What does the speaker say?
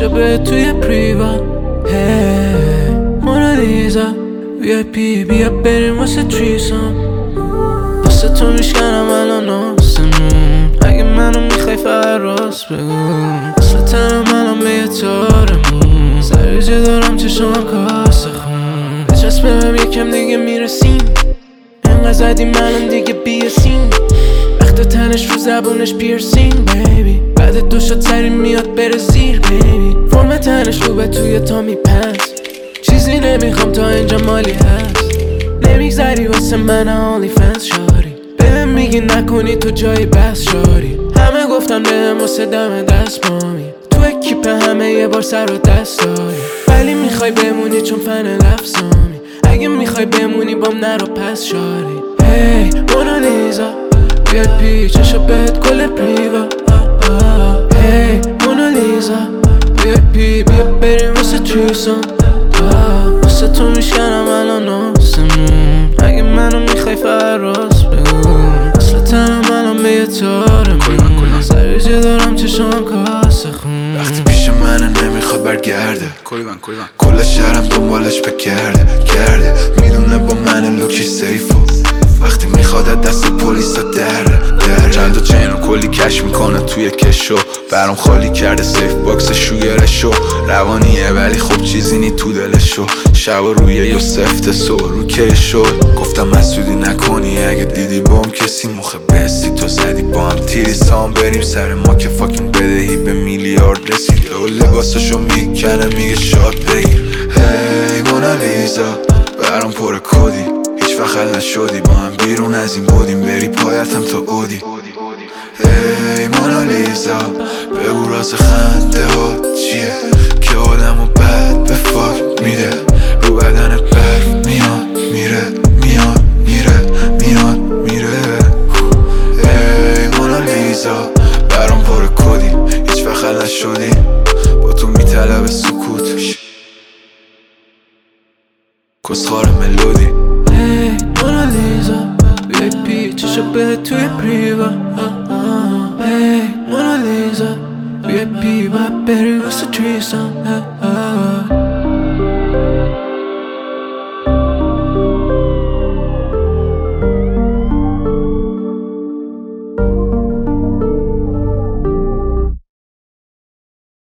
به توی پریوا. هی مونالیزا VIP بیا بریم واسه تریسام. واسه تو میشکنم الان آسمون. اگه منو میخوای فقط راست بگو. اصلا تنم الان به یه تارمون. سریجه دارم چشمم کاسه خون. بچسب بهم یکم دیگه میرسیم. انقدر زدیم الان دیگه بیاسیم. وقت تنش رو زبونش پیرسینگ بیبی. بعد دو شات سری میاد بره زیر بیبی. فرم تنش رو به توی تا میپس. چیزی نمیخوام تا اینجا مالی هست. نمیگذری واسه من اونلی فنس شاری. بهم میگی نکنی تو جای بس شاری. همه گفتن بهم واسه دم دست مامی. تو اکیپ همه یه بار سر و دست داری. ولی میخوای بمونی چون فن لفظامی. اگه میخوای بمونی بام نرو پس شاری. هی مونالیزا VIP چشم بهت گل پریوا. هی مونالیزا VIP بیا بریم واسه تریسام. واسه تو میشکنم الان آسمون. اگه منو میخوای فقط راست بگو. اصلا تنم الان به یه تارمون. سریجه دارم چشمم کاسه خون. وقتی پیش منه نمیخواد برگرده. کل شهرم دنبالش بگرده. میدونه با من لوکی سیفو. وقتی میخواد دست پلیسا دره. چند تا چین رو کلی کش میکنه توی کشو. برام خالی کرده سیف باکس شوگرشو. روانیه ولی خب چیزی نی تو دلشو. شب روی یا سفت سو رو کشو. گفتم مسئولی نکنی اگه دیدی بام کسی مخه بستی. تو زدی با هم تیری سام بریم سر ما که فاکین بدهی به میلیارد رسید. و لباسشو میکنه میگه شاد بگیر. هی مونالیزا برام پر کدی. هیچ وقت حل نشدی با هم بیرون از این بودیم. بری پایتم تا اودی. هی مونالیزا بگو راز خنده ها چیه که آدمو بد به فاک میده. رو بدنت برف میاد میره میاد میره میاد میره. هی مونالیزا برام پر کدی. هیچ وقت حل نشدی با تو میطلب سکوت. کسخار ملودی. هی مونالیزا VIP چشم بهت توی پریوا. هی مونالیزا VIP باید بری واسه تریسام.